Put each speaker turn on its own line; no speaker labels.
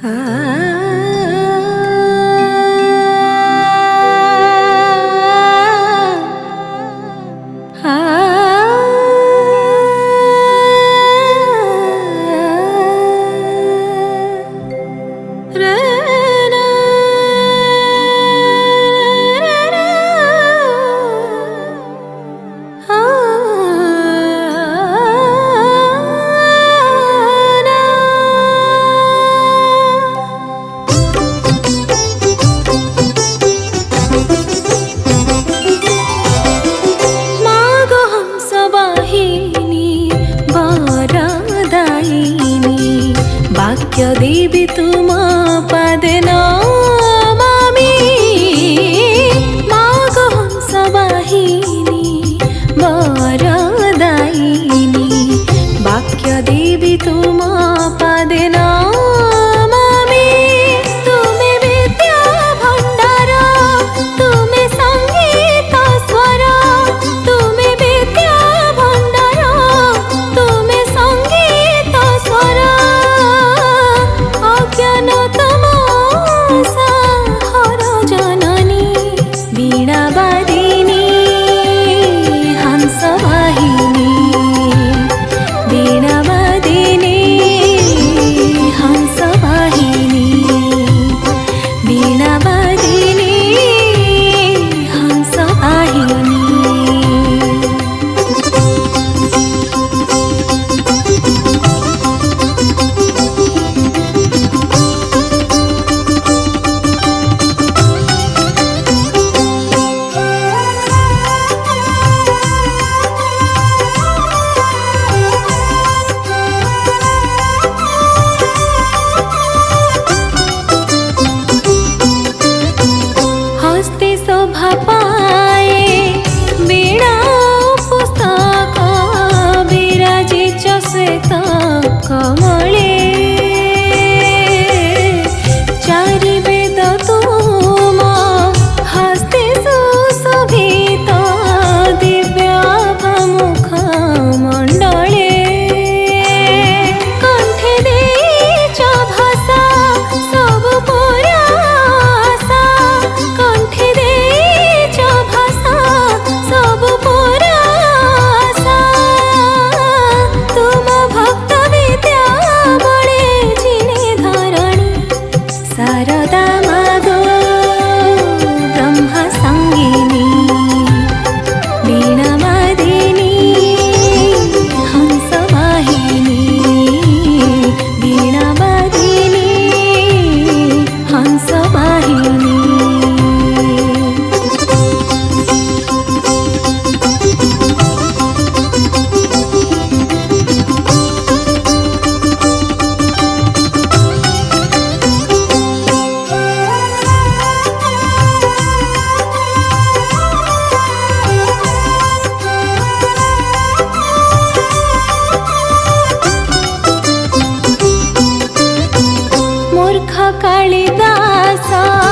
देवी तुम पदे नमामि माग हंस वाहिनी वरदायिनी वाक्य देवी तुम पदे नमामि तुमे विद्या भंडार तुमे संगीत स्वर तुमे विद्या भंडार तुमे संगीत स्वर कमले चारि वेद तुम हस्ते सुशोभित दिव्याभमुख मंडले कंठे देच भाषा सब पुरासा कंठे देच भाषा सब पुरासा तुम भक्त शारदा मागो ब्रह्म संगिनी वीणा वादिनी हंस वाहिनी वीणा वादिनी हंस वाहिनी कालिदास